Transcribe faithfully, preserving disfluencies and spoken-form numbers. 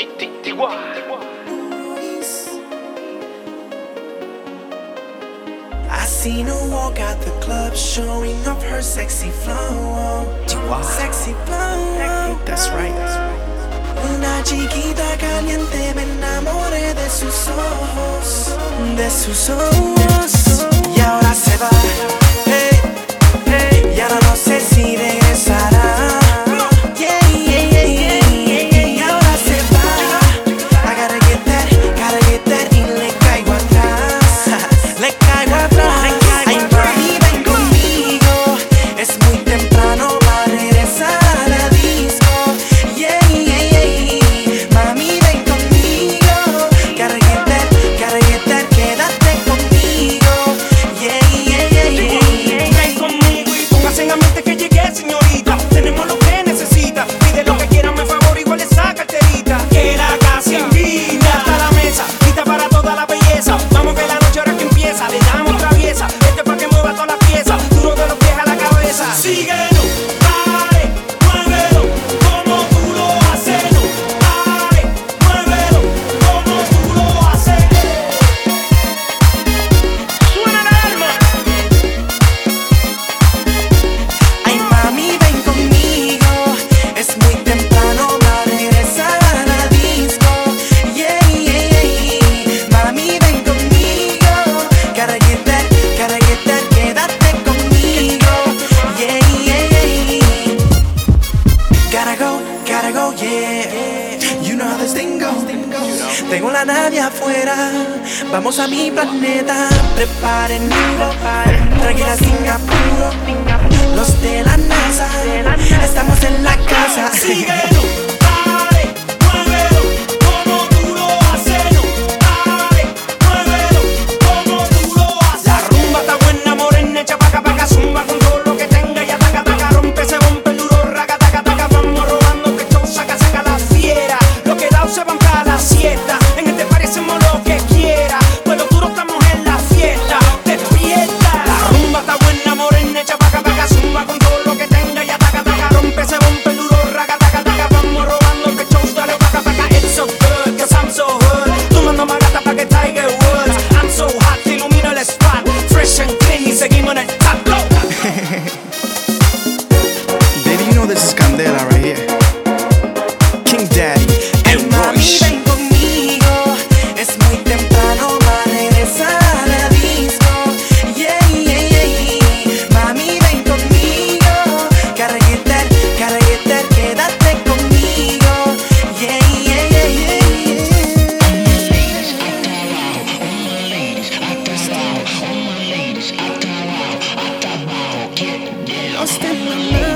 I seen her walk out the club, showing off her sexy flow. Sexy flow. That's right. Una chiquita caliente, me enamoré de sus ojos, de sus ojos. Y ahora se va, hey, hey. Y ahora no sé si regresará. Yeah, yeah, yeah, yeah. Y ahora se va. I gotta get that, gotta get that. Y le caigo atrás, le caigo atrás. Ay, mami, ven conmigo. Es muy temprano para regresar a la disco. Yeah, yeah, yeah. Mami, ven conmigo. Gotta get that, gotta get that. Quédate conmigo. Yeah, yeah, yeah, yeah. Ven conmigo y póngase en la mente que llegué, señorita. Tenemos lo que necesita. Pide lo que quiera, me favor, igual esa carterita. Que la casa invita hasta la mesa, lista para toda la belleza. Vamos que la noche ahora que empieza, le damos traviesa. Este pa' que mueva toda la pieza, duro de los pies a la cabeza. Síguelo, dale, muévelo, como tú lo haces. No, dale, muévelo, como tú lo haces. Suena la alarma. Ay, mami, ven conmigo. Es muy temprano para regresar a la disco. Yeah, yeah, yeah. Mami, ven conmigo. Gotta get that, gotta get that. Quédate conmigo. Yeah, yeah, yeah. Gotta go, gotta go, yeah. You know how this thing goes. Tengo la nave afuera. Vamos a mi planeta. Preparen tranquila sin apuro. Los de la NASA, estamos en la casa. Síguelo, dale, muévelo, como tú lo haces. No, dale, muévelo, como tú lo haces. La rumba está buena, morena, echa paca, paca, zumba con todo lo que tenga y ataca, taca, rompe, se rompe el duro, raca, taca, taca. Vamos robando que esto saca, saca la fiera. Los quedados se van para la siesta. En este parecemos lo que quiera, pues los duros estamos en la fiesta. Despierta. La rumba está buena, morena, echa paca, paca, zumba con todo lo que tenga y ataca, taca, rompe, se rompe el duro, raca, taca, taca. Vamos robando que shows, dale, paca, paca. It's so good, cause I'm so hood. Tú mando más gata pa' que Tiger Woods. I'm so hot, te ilumino el spot. Fresh and clean y seguimos en el top. Go. Baby, you know this is Candela right here. King Daddy Ay, and mami, Royce. ven conmigo. Es muy temprano para regresar a la disco. Yeah, yeah, yeah. Mami, ven conmigo. Gotta get that, gotta get that. Quédate conmigo. Yeah, yeah, yeah, yeah. Lost in my mind.